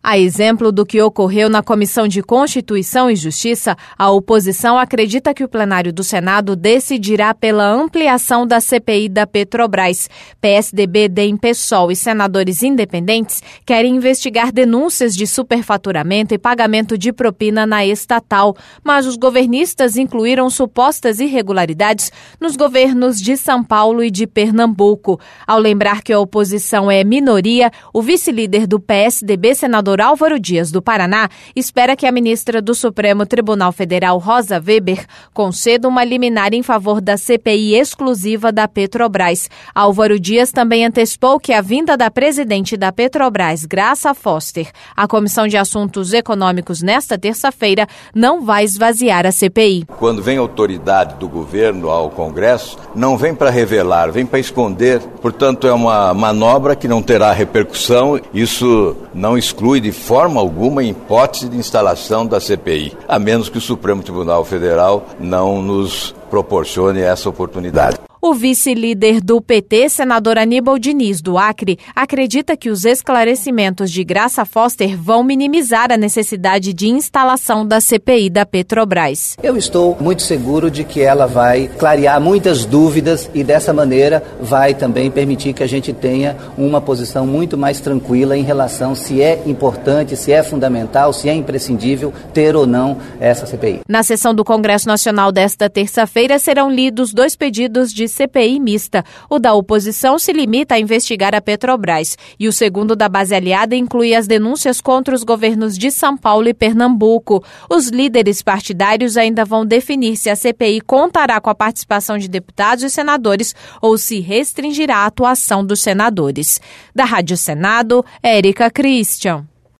A exemplo do que ocorreu na Comissão de Constituição e Justiça, a oposição acredita que o plenário do Senado decidirá pela ampliação da CPI da Petrobras. PSDB, DEM, PSOL e senadores independentes querem investigar denúncias de superfaturamento e pagamento de propina na estatal, mas os governistas incluíram supostas irregularidades nos governos de São Paulo e de Pernambuco. Ao lembrar que a oposição é minoria, o vice-líder do PSDB, senador Álvaro Dias, do Paraná, espera que a ministra do Supremo Tribunal Federal, Rosa Weber, conceda uma liminar em favor da CPI exclusiva da Petrobras. Álvaro Dias também antecipou que a vinda da presidente da Petrobras, Graça Foster, à Comissão de Assuntos Econômicos nesta terça-feira, não vai esvaziar a CPI. Quando vem autoridade do governo ao Congresso, não vem para revelar, vem para esconder. Portanto, é uma manobra que não terá repercussão. Isso não exclui de forma alguma a hipótese de instalação da CPI, a menos que o Supremo Tribunal Federal não nos proporcione essa oportunidade. O vice-líder do PT, senador Aníbal Diniz, do Acre, acredita que os esclarecimentos de Graça Foster vão minimizar a necessidade de instalação da CPI da Petrobras. Eu estou muito seguro de que ela vai clarear muitas dúvidas e dessa maneira vai também permitir que a gente tenha uma posição muito mais tranquila em relação se é importante, se é fundamental, se é imprescindível ter ou não essa CPI. Na sessão do Congresso Nacional desta terça-feira serão lidos 2 pedidos de CPI mista. O da oposição se limita a investigar a Petrobras e o segundo da base aliada inclui as denúncias contra os governos de São Paulo e Pernambuco. Os líderes partidários ainda vão definir se a CPI contará com a participação de deputados e senadores ou se restringirá a atuação dos senadores. Da Rádio Senado, Érica Christian.